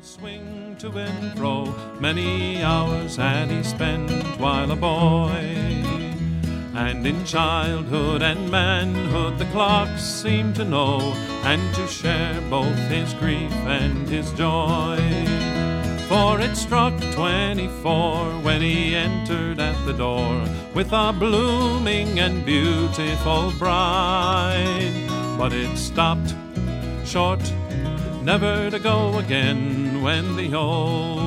Swing to and fro, many hours had he spent while a boy. And in childhood and manhood the clocks seemed to know, and to share both his grief and his joy. For it struck 24 when he entered at the door, with a blooming and beautiful bride. But it stopped short, never to go again, when the old